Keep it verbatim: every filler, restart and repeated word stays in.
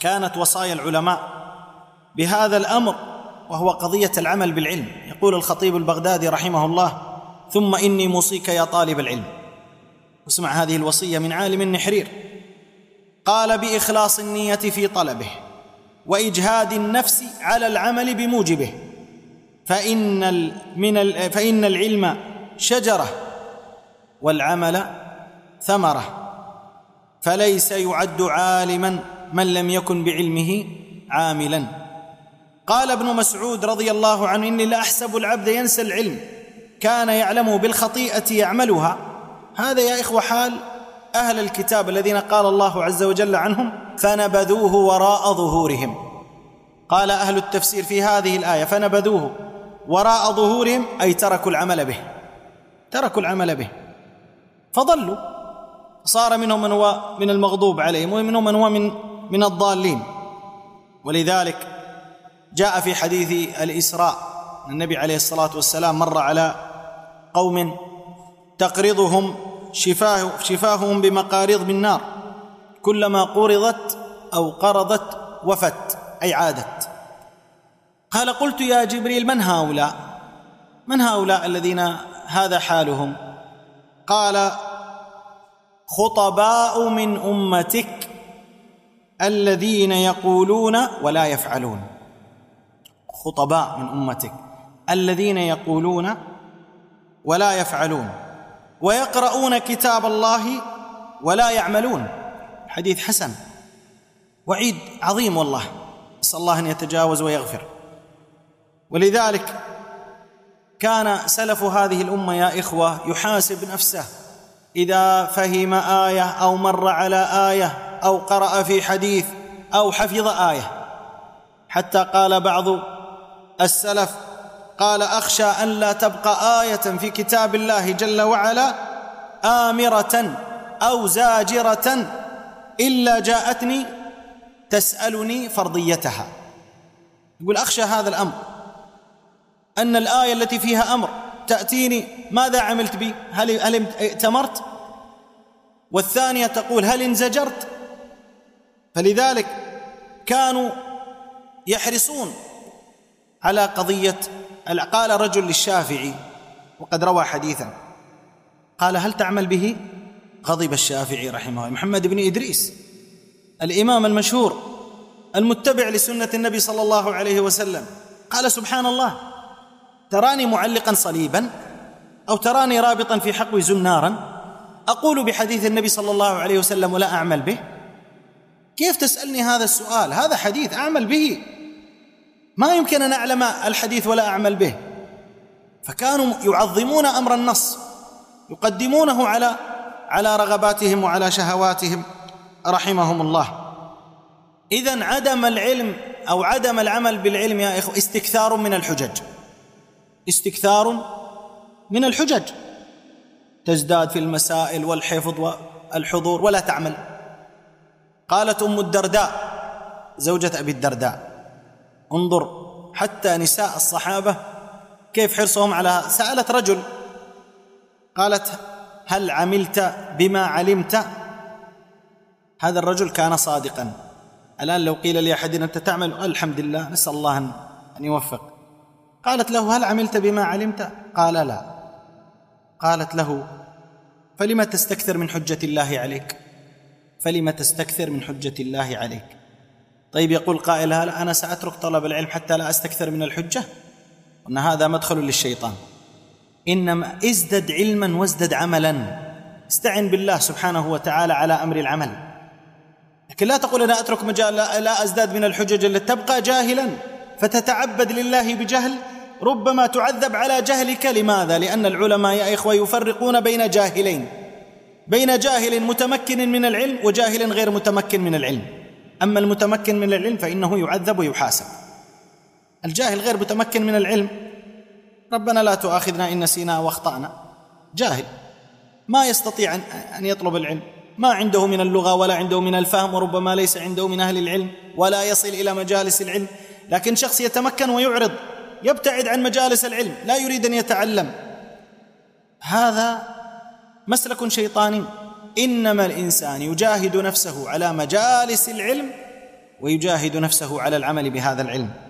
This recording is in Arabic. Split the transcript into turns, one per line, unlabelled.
كانت وصايا العلماء بهذا الأمر، وهو قضية العمل بالعلم. يقول الخطيب البغدادي رحمه الله: ثم إني موصيك يا طالب العلم. واسمع هذه الوصية من عالم نحرير، قال: بإخلاص النية في طلبه، وإجهاد النفس على العمل بموجبه، فإن من ال... فإن العلم شجرة والعمل ثمرة، فليس يعد عالما من لم يكن بعلمه عاملا. قال ابن مسعود رضي الله عنه: إني لأحسب العبد ينسى العلم كان يعلمه بالخطيئة يعملها. هذا يا إخوة حال أهل الكتاب الذين قال الله عز وجل عنهم: فنبذوه وراء ظهورهم. قال أهل التفسير في هذه الآية: فنبذوه وراء ظهورهم، أي تركوا العمل به، تركوا العمل به فضلوا، صار منهم من هو من المغضوب عليهم ومنهم من هو من من الضالين. ولذلك جاء في حديث الإسراء النبي عليه الصلاة والسلام مر على قوم تقرضهم شفاه شفاههم بمقارض من نار، كلما قرضت أو قرضت وفت، أي عادت. قال: قلت يا جبريل: من هؤلاء؟ من هؤلاء الذين هذا حالهم؟ قال: خطباء من أمتك الذين يقولون ولا يفعلون. خطباء من أمتك الذين يقولون ولا يفعلون، ويقرؤون كتاب الله ولا يعملون. حديث حسن، وعيد عظيم والله، نسأل الله أن يتجاوز ويغفر. ولذلك كان سلف هذه الأمة يا إخوة يحاسب نفسه إذا فهم آية أو مر على آية أو قرأ في حديث أو حفظ آية، حتى قال بعض السلف: قال: أخشى أن لا تبقى آية في كتاب الله جل وعلا آمرة أو زاجرة إلا جاءتني تسألني فرضيتها. يقول: أخشى هذا الأمر، أن الآية التي فيها أمر تأتيني: ماذا عملت بي؟ هل هل ائتمرت؟ والثانية تقول: هل انزجرت؟ فلذلك كانوا يحرصون على قضية. قال رجل للشافعي، وقد روى حديثا، قال: هل تعمل به؟ غضب الشافعي رحمه الله، محمد بن إدريس الإمام المشهور المتبع لسنة النبي صلى الله عليه وسلم، قال: سبحان الله، تراني معلقا صليبا أو تراني رابطا في حقوي زنارا أقول بحديث النبي صلى الله عليه وسلم ولا أعمل به؟ كيف تسألني هذا السؤال؟ هذا حديث أعمل به، ما يمكن أن أعلم الحديث ولا أعمل به. فكانوا يعظمون أمر النص، يقدمونه على على رغباتهم وعلى شهواتهم رحمهم الله. إذن عدم العلم أو عدم العمل بالعلم يا إخوة استكثار من الحجج، استكثار من الحجج، تزداد في المسائل والحفظ والحضور ولا تعمل. قالت أم الدرداء زوجة أبي الدرداء: انظر حتى نساء الصحابة كيف حرصهم على، سألت رجل قالت: هل عملت بما علمت؟ هذا الرجل كان صادقا. الآن لو قيل لأحد أنت تعمل، الحمد لله، نسأل الله أن يوفق. قالت له: هل عملت بما علمت؟ قال: لا. قالت له: فلم تستكثر من حجة الله عليك؟ فلم تستكثر من حجة الله عليك؟ طيب، يقول قائل: هل أنا سأترك طلب العلم حتى لا أستكثر من الحجة؟ وأن هذا مدخل للشيطان. إنما ازدد علما وازدد عملا، استعن بالله سبحانه وتعالى على أمر العمل، لكن لا تقول أنا أترك مجال، لا, لا أزداد من الحجج التي تبقى جاهلا فتتعبد لله بجهل، ربما تعذب على جهلك. لماذا؟ لأن العلماء يا إخوة يفرقون بين جاهلين، بين جاهل متمكن من العلم وجاهل غير متمكن من العلم. أما المتمكن من العلم فإنه يعذب ويحاسب، الجاهل غير متمكن من العلم ربنا لا تؤاخذنا إن نسينا واخطأنا، جاهل ما يستطيع أن يطلب العلم، ما عنده من اللغة ولا عنده من الفهم، وربما ليس عنده من أهل العلم ولا يصل إلى مجالس العلم. لكن شخص يتمكن ويعرض، يبتعد عن مجالس العلم، لا يريد أن يتعلم، هذا مسلك شيطاني. إنما الإنسان يجاهد نفسه على مجالس العلم ويجاهد نفسه على العمل بهذا العلم.